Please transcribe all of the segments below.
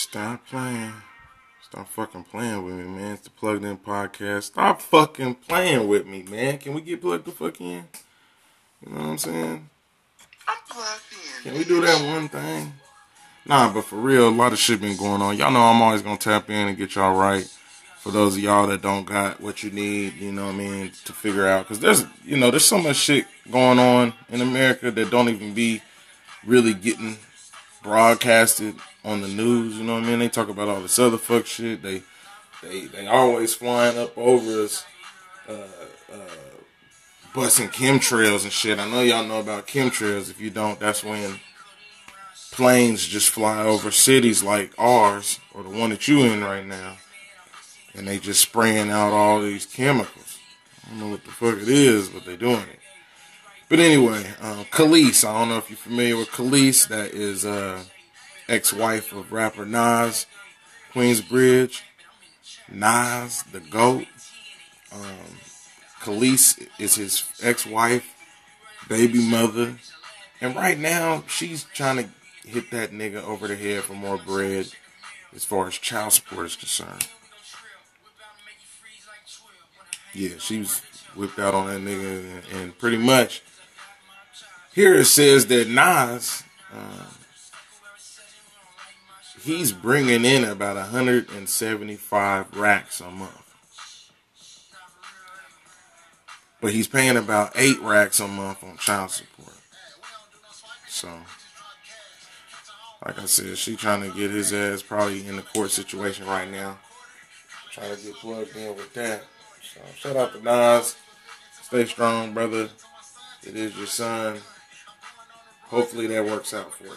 Stop playing. Stop fucking playing with me, man. It's the Plugged In Podcast. Stop fucking playing with me, man. Can we get plugged the fuck in? You know what I'm saying? I'm plugged in. Can we do that one thing? Nah, but for real, a lot of shit been going on. Y'all know I'm always gonna tap in and get y'all right. For those of y'all that don't got what you need, you know what I mean, to figure out. Because there's so much shit going on in America that don't even be really getting broadcasted on the news. You know what I mean? They talk about all this other fuck shit. They always flying up over us, busting chemtrails and shit. I know y'all know about chemtrails. If you don't, that's when planes just fly over cities like ours, or the one that you in right now, and they just spraying out all these chemicals. I don't know what the fuck it is, but they doing it. But anyway, Khalees, I don't know if you're familiar with Khalees. That is ex-wife of rapper Nas, Queensbridge. Nas, the GOAT. Khalees is his ex-wife, baby mother. And right now, she's trying to hit that nigga over the head for more bread as far as child support is concerned. Yeah, she was whipped out on that nigga, and pretty much here it says that Nas, he's bringing in about 175 racks a month. But he's paying about 8 racks a month on child support. So, like I said, she trying to get his ass probably in the court situation right now. Trying to get plugged in with that. So, shout out to Nas. Stay strong, brother. It is your son. Hopefully that works out for you.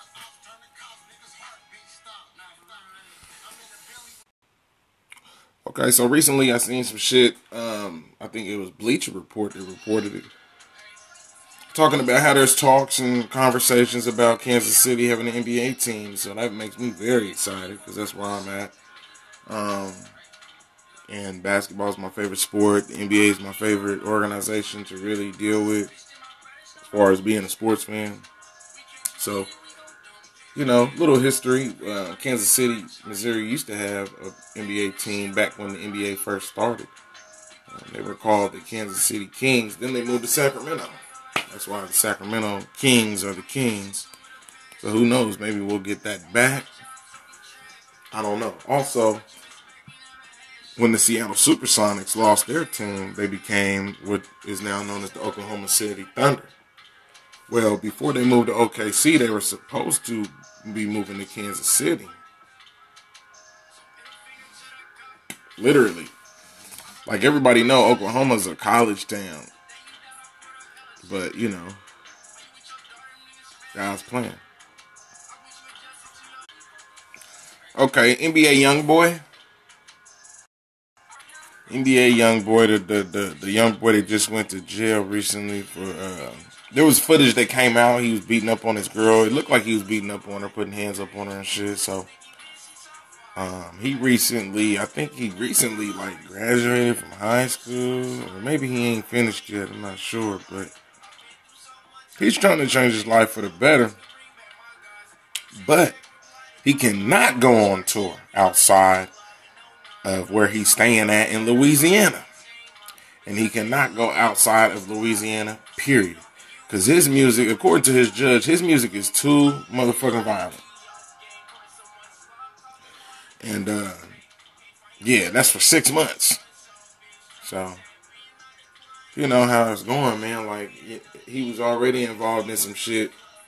Okay, so recently I seen some shit. I think it was Bleacher Report that reported it. Talking about how there's talks and conversations about Kansas City having an NBA team. So that makes me very excited because that's where I'm at. And basketball is my favorite sport. The NBA is my favorite organization to really deal with as far as being a sports fan. So, you know, little history. Kansas City, Missouri used to have an NBA team back when the NBA first started. They were called the Kansas City Kings. Then they moved to Sacramento. That's why the Sacramento Kings are the Kings. So who knows? Maybe we'll get that back. I don't know. Also, when the Seattle Supersonics lost their team, they became what is now known as the Oklahoma City Thunder. Well, before they moved to OKC, they were supposed to be moving to Kansas City. Literally. Like everybody know, Oklahoma's a college town. But, you know, guys playing. Okay, NBA Youngboy. NBA Youngboy, the young boy that just went to jail recently for there was footage that came out. He was beating up on his girl. It looked like he was beating up on her, putting hands up on her and shit. So he recently like graduated from high school, or maybe he ain't finished yet. I'm not sure, but he's trying to change his life for the better. But he cannot go on tour outside of where he's staying at in Louisiana. And he cannot go outside of Louisiana, period. Because his music, according to his judge, his music is too motherfucking violent. And, yeah, that's for 6 months. So, you know how it's going, man. Like, he was already involved in some shit.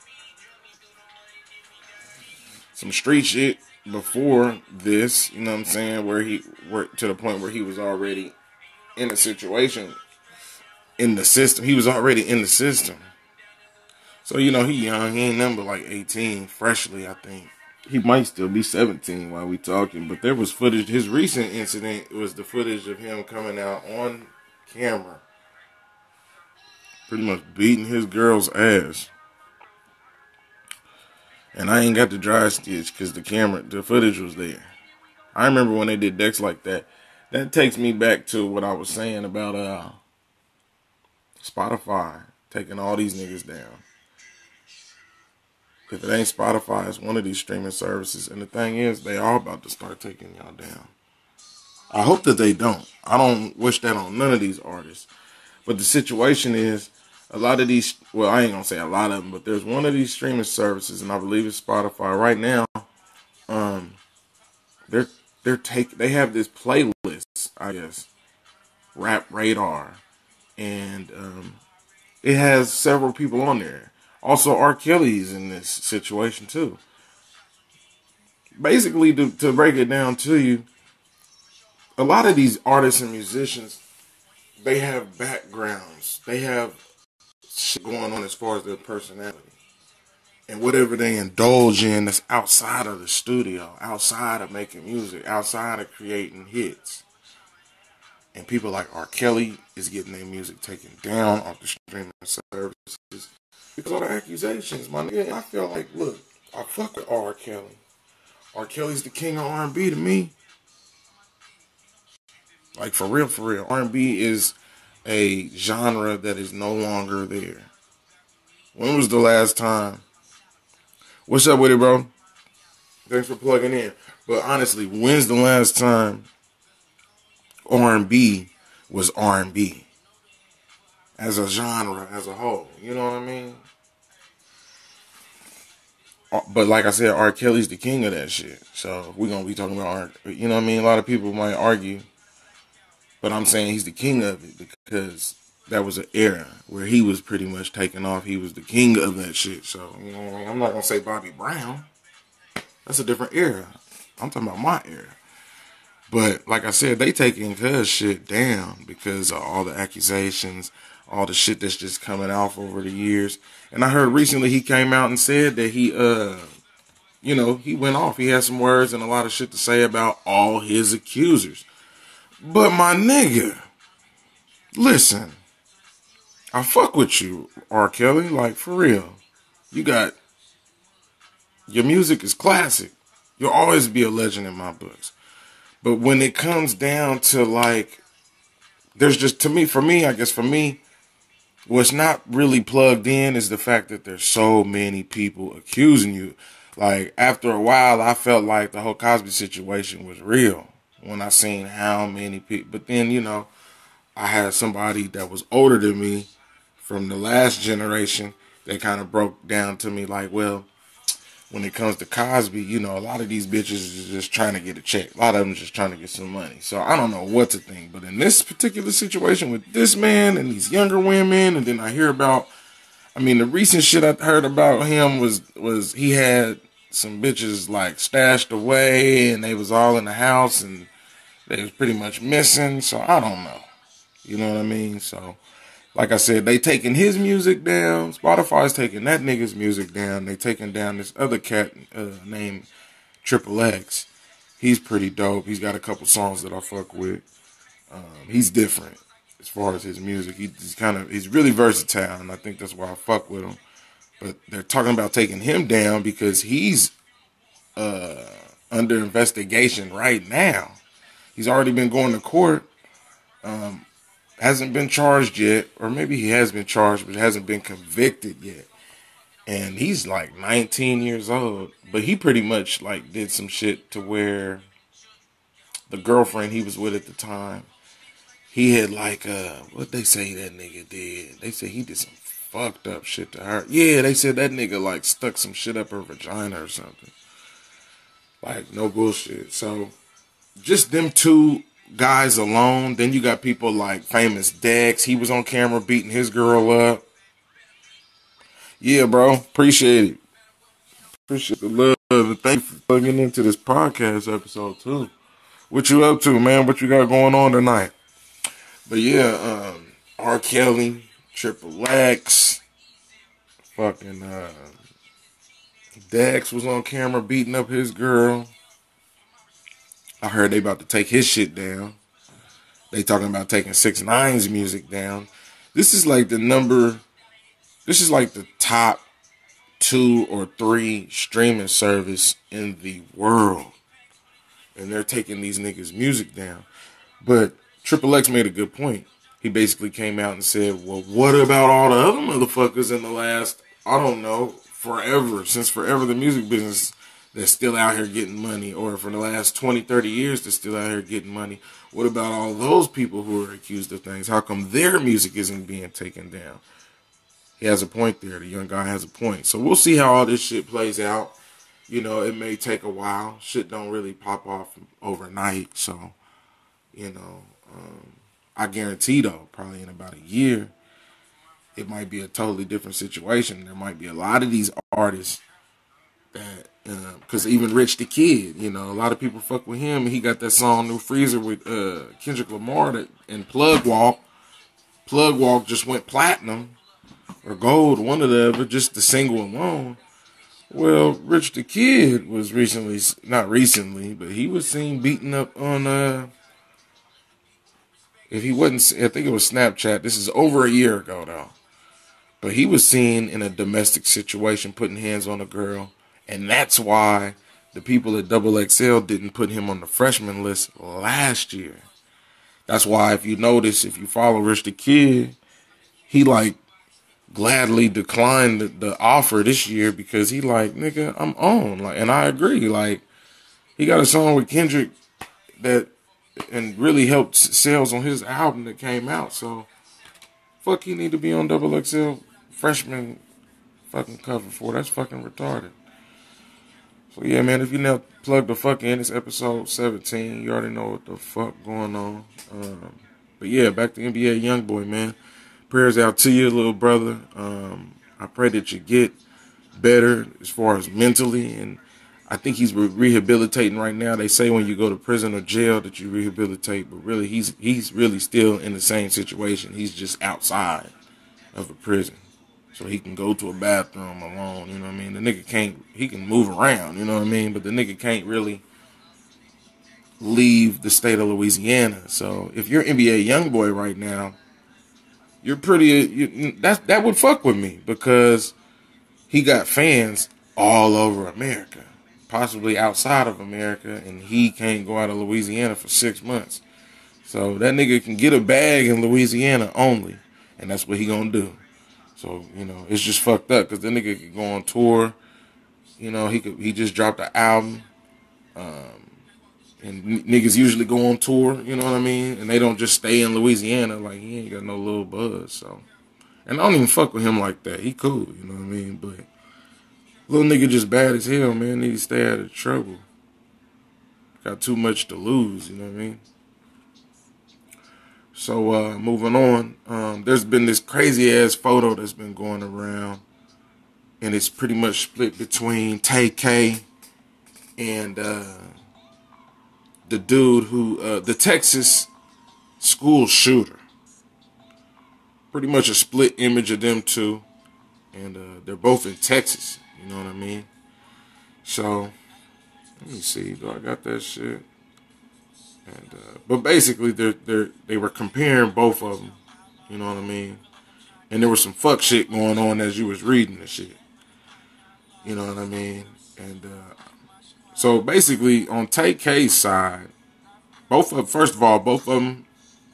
Some street shit before this, you know what I'm saying, where he worked to the point where he was already in a situation in the system. He was already in the system. So, you know, he young. He ain't nothing but like 18, freshly, I think. He might still be 17 while we talking, but there was footage. His recent incident was the footage of him coming out on camera, pretty much beating his girl's ass. And I ain't got the dry stitch because the footage was there. I remember when they did decks like that. That takes me back to what I was saying about Spotify taking all these niggas down. If it ain't Spotify, it's one of these streaming services. And the thing is, they are about to start taking y'all down. I hope that they don't. I don't wish that on none of these artists. But the situation is, a lot of these, well, I ain't gonna say a lot of them, but there's one of these streaming services, and I believe it's Spotify right now. They have this playlist, I guess, Rap Radar, and it has several people on there. Also, R. Kelly's in this situation too. Basically, to break it down to you, a lot of these artists and musicians, they have backgrounds. They have shit going on as far as their personality. And whatever they indulge in that's outside of the studio, outside of making music, outside of creating hits. And people like R. Kelly is getting their music taken down off the streaming services because of the accusations, my nigga. I feel like, look, I fuck with R. Kelly. R. Kelly's the king of R&B to me. Like, for real, for real. R&B is a genre that is no longer there. When was the last time? What's up with it, bro? Thanks for plugging in. But honestly, when's the last time R&B was R&B? As a genre, as a whole. You know what I mean? But like I said, R. Kelly's the king of that shit. So we're going to be talking about R. You know what I mean? A lot of people might argue. But I'm saying he's the king of it because that was an era where he was pretty much taking off. He was the king of that shit. So, you know what I mean? I'm not going to say Bobby Brown. That's a different era. I'm talking about my era. But like I said, they taking his shit down because of all the accusations, all the shit that's just coming off over the years. And I heard recently he came out and said that he went off. He had some words and a lot of shit to say about all his accusers. But my nigga, listen, I fuck with you, R. Kelly, like for real. Your music is classic. You'll always be a legend in my books. But when it comes down to like, there's just, for me, what's not really plugged in is the fact that there's so many people accusing you. Like after a while, I felt like the whole Cosby situation was real. When I seen how many people, but then, I had somebody that was older than me from the last generation that kind of broke down to me like, well, when it comes to Cosby, a lot of these bitches are just trying to get a check. A lot of them just trying to get some money. So I don't know what to think, but in this particular situation with this man and these younger women, and then I hear about, the recent shit I heard about him was he had some bitches like stashed away and they was all in the house and they was pretty much missing, so I don't know. You know what I mean? So, like I said, they taking his music down. Spotify's taking that nigga's music down. They taking down this other cat named Triple X. He's pretty dope. He's got a couple songs that I fuck with. He's different as far as his music. He's really versatile, and I think that's why I fuck with him. But they're talking about taking him down because he's under investigation right now. He's already been going to court. Hasn't been charged yet. Or maybe he has been charged, but hasn't been convicted yet. And he's like 19 years old. But he pretty much like did some shit to where the girlfriend he was with at the time, he had like, what they say that nigga did? They say he did some fucked up shit to her. Yeah, they said that nigga like stuck some shit up her vagina or something. Like, no bullshit. So, just them two guys alone. Then you got people like Famous Dex. He was on camera beating his girl up. Yeah, bro. Appreciate it. Appreciate the love. And thank you for plugging into this podcast episode, too. What you up to, man? What you got going on tonight? But yeah, R. Kelly, Triple X, fucking Dex was on camera beating up his girl. I heard they about to take his shit down. They talking about taking 6ix9ine's music down. This is like the top 2 or 3 streaming service in the world. And they're taking these niggas' music down. But Triple X made a good point. He basically came out and said, well, what about all the other motherfuckers in the last, I don't know, since forever, the music business that's still out here getting money, or for the last 20, 30 years that's still out here getting money. What about all those people who are accused of things? How come their music isn't being taken down? He has a point there. The young guy has a point. So we'll see how all this shit plays out. You know, it may take a while. Shit don't really pop off overnight. So, you know, I guarantee though, probably in about a year, it might be a totally different situation. There might be a lot of these artists that, because even Rich the Kid, you know, a lot of people fuck with him. He got that song New Freezer with Kendrick Lamar and Plug Walk. Plug Walk just went platinum or gold, one of the other, just the single alone. Well, Rich the Kid was not recently, but he was seen beating up on, if he wasn't, I think it was Snapchat. This is over a year ago, though. But he was seen in a domestic situation, putting hands on a girl. And that's why the people at Double XL didn't put him on the freshman list last year. That's why, if you notice, if you follow Rich the Kid, he, like, gladly declined the offer this year because he like, nigga, I'm on. Like, and I agree. Like, he got a song with Kendrick that and really helped sales on his album that came out. So, fuck, he need to be on Double XL freshman fucking cover for. That's fucking retarded. So yeah, man, if you now plug the fuck in, it's episode 17. You already know what the fuck going on. But yeah, back to NBA Youngboy, man. Prayers out to you, little brother. I pray that you get better as far as mentally, and I think he's rehabilitating right now. They say when you go to prison or jail that you rehabilitate, but really he's really still in the same situation. He's just outside of a prison, so he can go to a bathroom alone. You know what I mean? The nigga he can move around. You know what I mean? But the nigga can't really leave the state of Louisiana. So if you're NBA Youngboy right now, you're that would fuck with me because he got fans all over America, possibly outside of America, and he can't go out of Louisiana for 6 months. So that nigga can get a bag in Louisiana only, and that's what he gonna do. So, you know, it's just fucked up because the nigga could go on tour. You know, he just dropped an album. And niggas usually go on tour, you know what I mean? And they don't just stay in Louisiana. Like, he ain't got no little buzz, so. And I don't even fuck with him like that. He cool, you know what I mean? But little nigga just bad as hell, man. Need to stay out of trouble. Got too much to lose, you know what I mean? So, moving on. There's been this crazy-ass photo that's been going around. And it's pretty much split between Tay K and, the dude who, the Texas school shooter. Pretty much a split image of them two. And they're both in Texas. You know what I mean? So, let me see. Do I got that shit? And but basically, they were comparing both of them. You know what I mean? And there was some fuck shit going on as you was reading the shit. You know what I mean? And so basically, on Tay K's side, first of all, both of them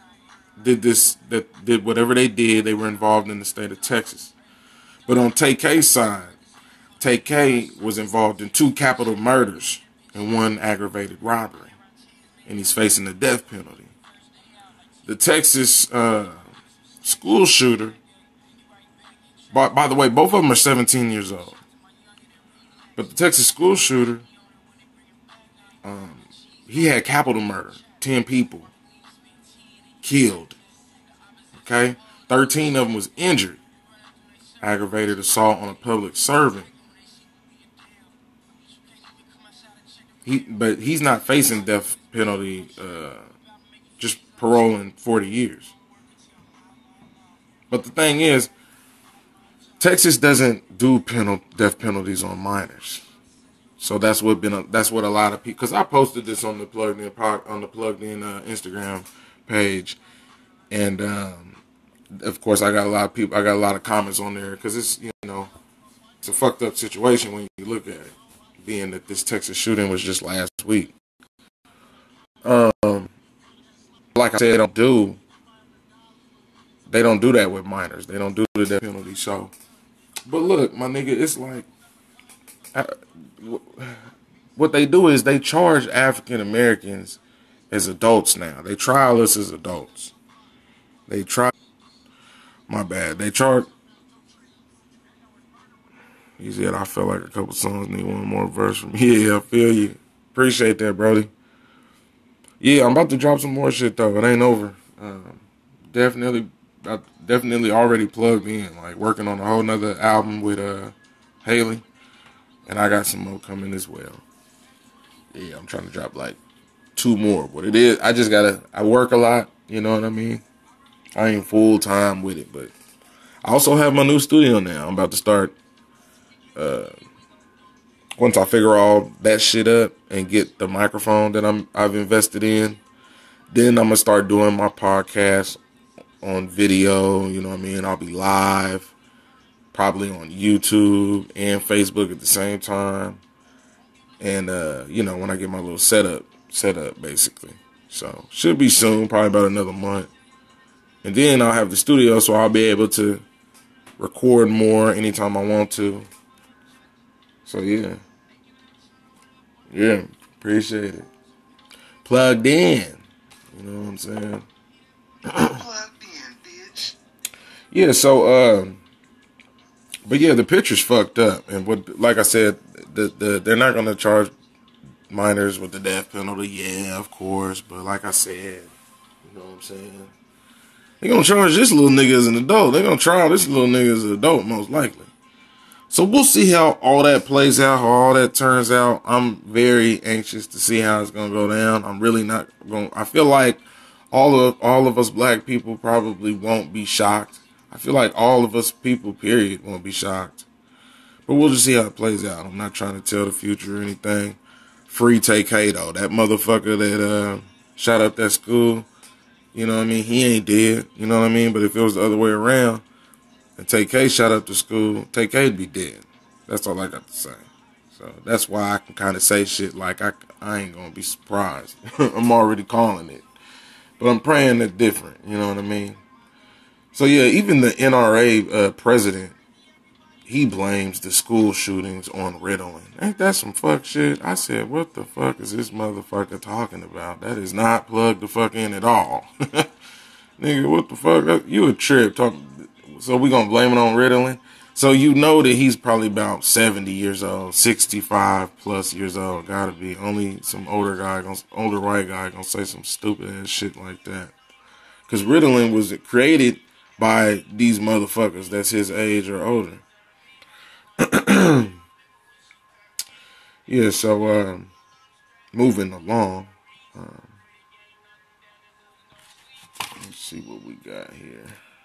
did whatever they did. They were involved in the state of Texas. But on Tay K's side, Tay K was involved in 2 capital murders and 1 aggravated robbery. And he's facing the death penalty. The Texas school shooter, by the way, both of them are 17 years old. But the Texas school shooter, he had capital murder. 10 people killed. Okay? 13 of them was injured. Aggravated assault on a public servant. But he's not facing death penalty, just parole in 40 years. But the thing is, Texas doesn't do death penalties on minors. So that's what a lot of people, because I posted this on the Plugged In Instagram page, and of course I got a lot of comments on there because it's it's a fucked up situation when you look at it, being that this Texas shooting was just last week. Like I said, they don't do that with minors. They don't do the death penalty. So, but look, my nigga, it's like what they do is they charge African Americans as adults now. They trial us as adults. My bad. They charge. He said, I feel like a couple songs need one more verse from me. Yeah, I feel you. Appreciate that, Brody. Yeah, I'm about to drop some more shit, though. It ain't over. Definitely, definitely already plugged in. Like, working on a whole nother album with Haley. And I got some more coming as well. Yeah, I'm trying to drop, like, 2 more. What it is, I work a lot. You know what I mean? I ain't full time with it, but I also have my new studio now. I'm about to start, once I figure all that shit up and get the microphone that I've invested in, then I'm gonna start doing my podcast on video. You know what I mean? I'll be live, probably on YouTube and Facebook at the same time. And when I get my little setup basically. So should be soon, probably about another month. And then I'll have the studio, so I'll be able to record more anytime I want to. So yeah. Yeah, appreciate it. Plugged in. You know what I'm saying? Plugged in, bitch. Yeah, so but yeah, the picture's fucked up. And like I said, they're not gonna charge minors with the death penalty. Yeah, of course. But like I said, you know what I'm saying? They're gonna charge this little nigga as an adult. They're gonna trial this little nigga as an adult, most likely. So we'll see how all that plays out, how all that turns out. I'm very anxious to see how it's gonna go down. I'm really not going. I feel like all of us black people probably won't be shocked. I feel like all of us people, period, won't be shocked. But we'll just see how it plays out. I'm not trying to tell the future or anything. Free TK though. That motherfucker that shot up that school. You know what I mean? He ain't dead. You know what I mean? But if it was the other way around, and TK shot up the school, TK'd be dead. That's all I got to say. So that's why I can kind of say shit like I ain't going to be surprised. I'm already calling it. But I'm praying it's different. You know what I mean? So yeah, even the NRA president, he blames the school shootings on Ritalin. Ain't that some fuck shit? I said, what the fuck is this motherfucker talking about? That is not plugged the fuck in at all. Nigga, what the fuck? You a trip. So we gonna blame it on Ritalin? So you know that he's probably about 70 years old, 65 plus years old. Gotta be. Only some older white guy gonna say some stupid ass shit like that. Because Ritalin was created by these motherfuckers that's his age or older. Yeah, so moving along. Let's see what we got here.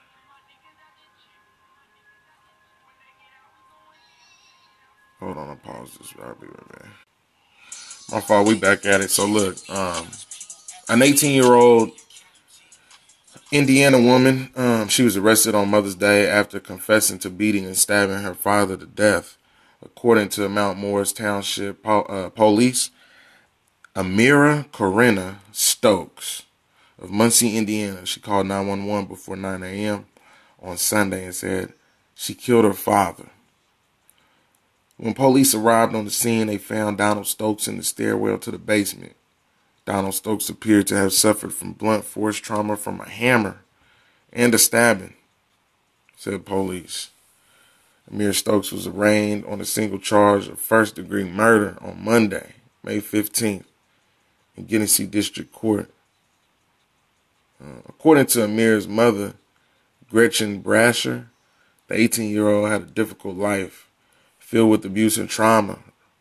Hold on, I'll pause this. I'll be right back. My fault, we back at it. So look, an 18-year-old Indiana woman, she was arrested on Mother's Day after confessing to beating and stabbing her father to death. According to Mount Morris Township police, Amira Corinna Stokes of Muncie, Indiana, she called 911 before 9 a.m. on Sunday and said she killed her father. When police arrived on the scene, they found Donald Stokes in the stairwell to the basement. Donald Stokes appeared to have suffered from blunt force trauma from a hammer and a stabbing, said police. Amir Stokes was arraigned on a single charge of first-degree murder on Monday, May 15th, in Genesee District Court. According to Amir's mother, Gretchen Brasher, the 18-year-old had a difficult life filled with abuse and trauma.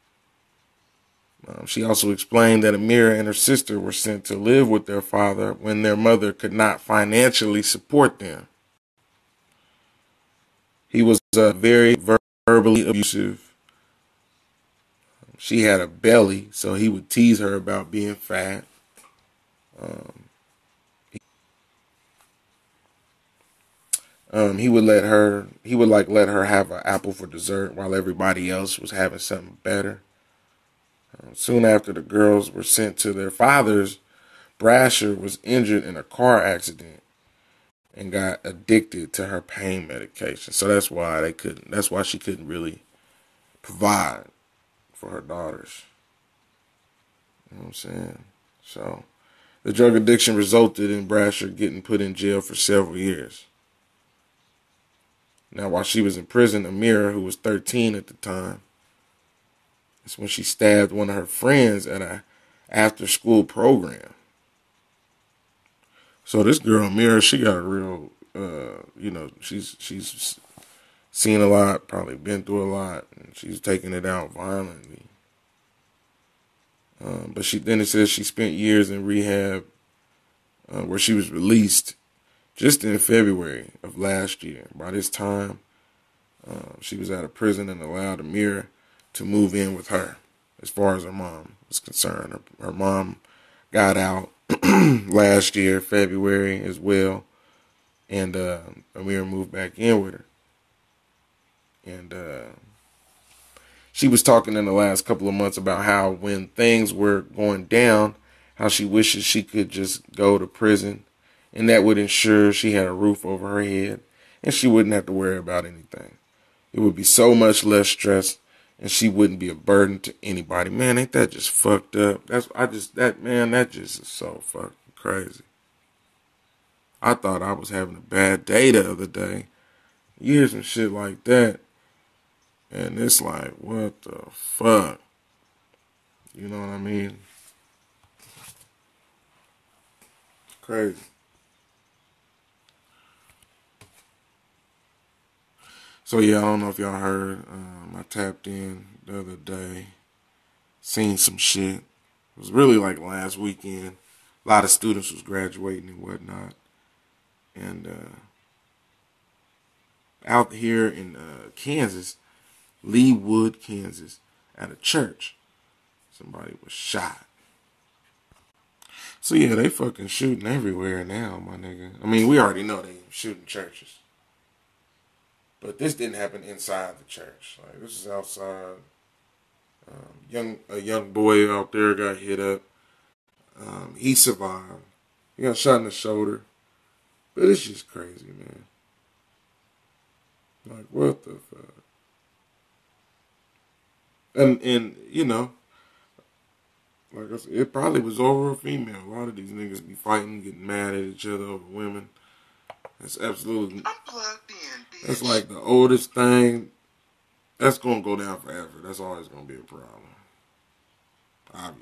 She also explained that Amira and her sister were sent to live with their father when their mother could not financially support them. He was very verbally abusive. She had a belly, so he would tease her about being fat. He would let her have an apple for dessert while everybody else was having something better. Soon after the girls were sent to their fathers, Brasher was injured in a car accident and got addicted to her pain medication. So that's why she couldn't really provide. for her daughters. You know what I'm saying? So, the drug addiction resulted in Brasher getting put in jail for several years. Now, while she was in prison, Amira, who was 13 at the time, that's when she stabbed one of her friends at a after-school program. So this girl, Amira, she got a real, she's seen a lot, probably been through a lot, and she's taking it out violently. But it says she spent years in rehab, where she was released just in February of last year. By this time, she was out of prison and allowed Amira to move in with her. As far as her mom was concerned, her mom got out last year, February as well, and Amira moved back in with her. And she was talking in the last couple of months about how when things were going down, how she wishes she could just go to prison, and that would ensure she had a roof over her head, and she wouldn't have to worry about anything. It would be so much less stress, and she wouldn't be a burden to anybody. Man, ain't that just fucked up? That just is so fucking crazy. I thought I was having a bad day the other day. You hear some shit like that, and it's like, what the fuck? You know what I mean? Crazy. So yeah, I don't know if y'all heard. I tapped in the other day, seen some shit. It was really like last weekend. A lot of students was graduating and whatnot. And out here in Kansas, Leawood, Kansas, at a church, somebody was shot. So yeah, they fucking shooting everywhere now, my nigga. I mean, we already know they shooting churches. But this didn't happen inside the church. Like, this is outside. A young boy out there got hit up. He survived. He got shot in the shoulder. But it's just crazy, man. Like, what the fuck? And you know, like I said, it probably was over a female. A lot of these niggas be fighting, getting mad at each other over women. That's absolutely... I'm plugged in, bitch. That's like the oldest thing. That's going to go down forever. That's always going to be a problem. Obviously.